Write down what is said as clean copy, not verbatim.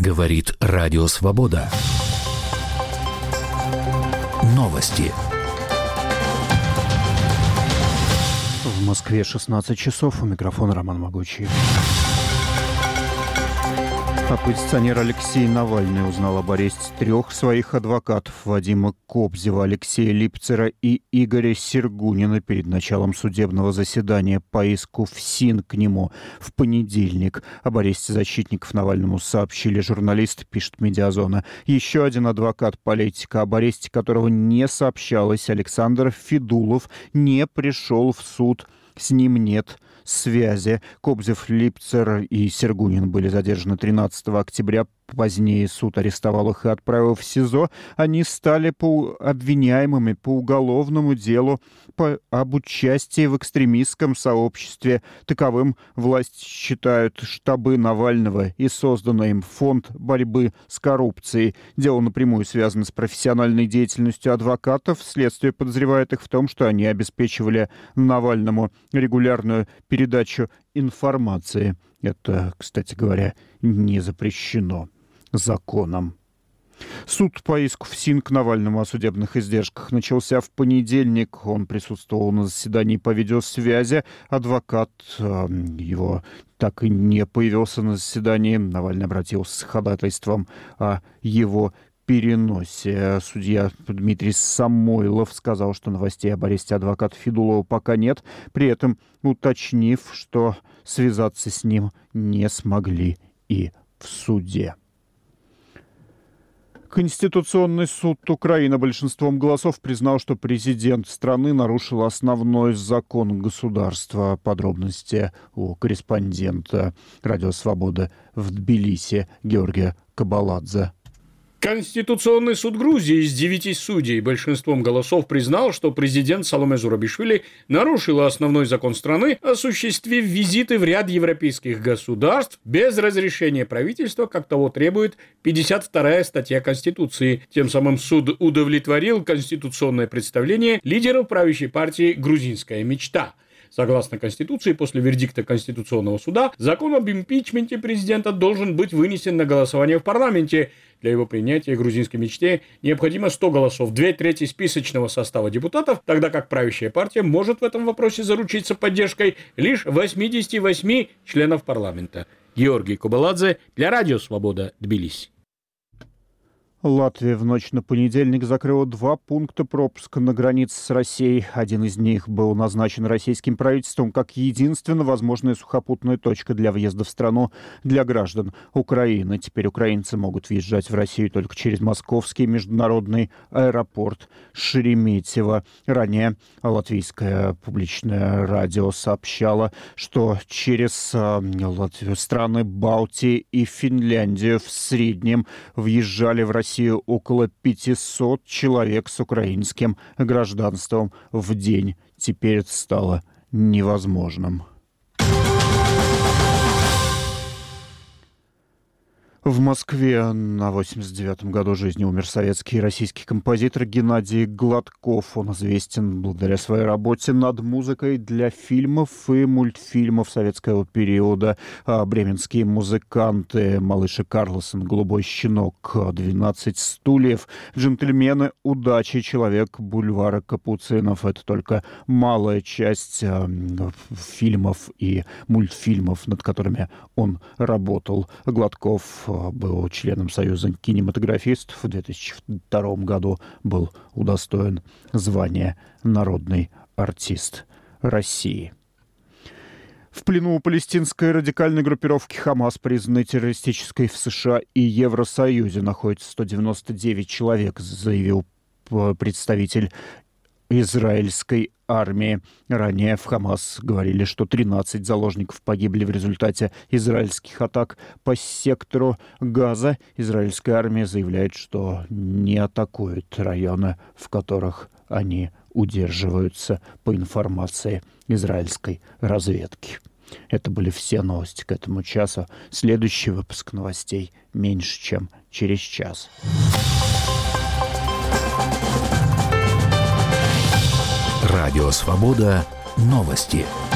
Говорит Радио Свобода. Новости. В Москве 16 часов. У микрофона Роман Могучий. Оппозиционер Алексей Навальный узнал об аресте 3 своих адвокатов: Вадима Кобзева, Алексея Липцера и Игоря Сергунина перед началом судебного заседания по иску ФСИН к нему в понедельник. Об аресте защитников Навальному сообщили журналисты, пишет «Медиазона». Еще один адвокат политика, об аресте которого не сообщалось, Александр Федулов, не пришел в суд. С ним нет связи. Кобзев, Липцер и Сергунин были задержаны 13 октября. Позднее суд арестовал их и отправил в СИЗО. Они стали обвиняемыми по уголовному делу об участии в экстремистском сообществе. Таковым власть считают штабы Навального и созданный им фонд борьбы с коррупцией. Дело напрямую связано с профессиональной деятельностью адвокатов. Следствие подозревает их в том, что они обеспечивали Навальному регулярную передачу информации. Это, кстати говоря, не запрещено законом. Суд по иску ФСИН к Навальному о судебных издержках начался в понедельник. Он присутствовал на заседании по видеосвязи. Адвокат его так и не появился на заседании. Навальный обратился с ходатайством о его переносе. Судья Дмитрий Самойлов сказал, что новостей об аресте адвоката Федулова пока нет, при этом уточнив, что связаться с ним не смогли и в суде. Конституционный суд Украины большинством голосов признал, что президент страны нарушил основной закон государства. Подробности у корреспондента «Радио Свобода» в Тбилиси Георгия Кабаладзе. Конституционный суд Грузии из 9 судей большинством голосов признал, что президент Саломе Зурабишвили нарушил основной закон страны, осуществив визиты в ряд европейских государств без разрешения правительства, как того требует 52-я статья Конституции. Тем самым суд удовлетворил конституционное представление лидеров правящей партии «Грузинская мечта». Согласно Конституции, после вердикта Конституционного суда, закон об импичменте президента должен быть вынесен на голосование в парламенте. Для его принятия грузинской мечте необходимо 100 голосов, 2/3 списочного состава депутатов, тогда как правящая партия может в этом вопросе заручиться поддержкой лишь 88 членов парламента. Георгий Кабаладзе для Радио Свобода, Тбилиси. Латвия в ночь на понедельник закрыла 2 пункта пропуска на границе с Россией. Один из них был назначен российским правительством как единственно возможная сухопутная точка для въезда в страну для граждан Украины. Теперь украинцы могут въезжать в Россию только через московский международный аэропорт Шереметьево. Ранее латвийское публичное радио сообщало, что через страны Балтии и Финляндию в среднем въезжали в Россию около 500 человек с украинским гражданством в день. Теперь это стало невозможным. В Москве на 89-м году жизни умер советский и российский композитор Геннадий Гладков. Он известен благодаря своей работе над музыкой для фильмов и мультфильмов советского периода. «Бременские музыканты», «Малыш и Карлсон», «Голубой щенок», «12 стульев», «Джентльмены удачи», «Человек бульвара Капуцинов». Это только малая часть фильмов и мультфильмов, над которыми он работал. Гладков был членом Союза кинематографистов. В 2002 году был удостоен звания «Народный артист России». В плену у палестинской радикальной группировки «Хамас», признанной террористической в США и Евросоюзе, находится 199 человек, заявил представитель израильской армии. Ранее в «Хамас» говорили, что 13 заложников погибли в результате израильских атак по сектору Газа. Израильская армия заявляет, что не атакует районы, в которых они удерживаются, по информации израильской разведки. Это были все новости к этому часу. Следующий выпуск новостей меньше, чем через час. Радио Свобода. Новости.